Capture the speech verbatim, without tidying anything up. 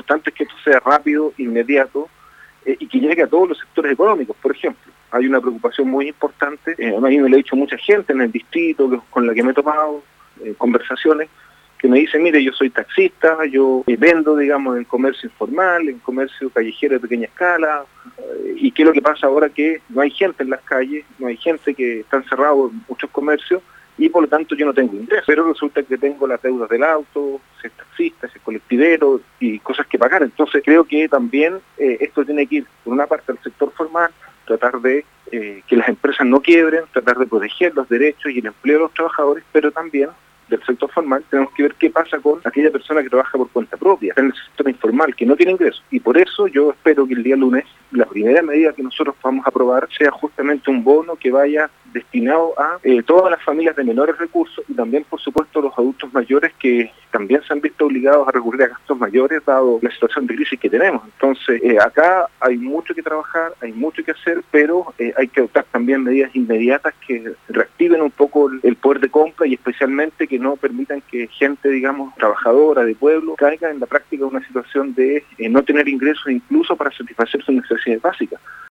importante es que esto sea rápido, inmediato, eh, y que llegue a todos los sectores económicos. Por ejemplo, hay una preocupación muy importante, eh, a mí me lo ha dicho mucha gente en el distrito que, con la que me he tomado eh, conversaciones, que me dice, mire, yo soy taxista, yo eh, vendo, digamos, en comercio informal, en comercio callejero de pequeña escala, eh, y qué es lo que pasa ahora, que no hay gente en las calles, no hay gente, que están cerrados muchos comercios, y por lo tanto yo no tengo ingresos, pero resulta que tengo las deudas del auto, si es taxista, si es colectivero, y cosas que pagar. Entonces creo que también eh, esto tiene que ir, por una parte, al sector formal, tratar de eh, que las empresas no quiebren, tratar de proteger los derechos y el empleo de los trabajadores, pero también del sector formal tenemos que ver qué pasa con aquella persona que trabaja por cuenta propia, en el sector informal, que no tiene ingresos. Y por eso yo espero que el día lunes la primera medida que nosotros vamos a aprobar sea justamente un bono que vaya destinado a eh, todas las familias de menores recursos y también, por supuesto, a los adultos mayores que también se han visto obligados a recurrir a gastos mayores dado la situación de crisis que tenemos. Entonces, eh, acá hay mucho que trabajar, hay mucho que hacer, pero eh, hay que adoptar también medidas inmediatas que reactiven un poco el, el poder de compra y especialmente que no permitan que gente, digamos, trabajadora de pueblo caiga en la práctica una situación de eh, no tener ingresos incluso para satisfacer sus necesidades básicas.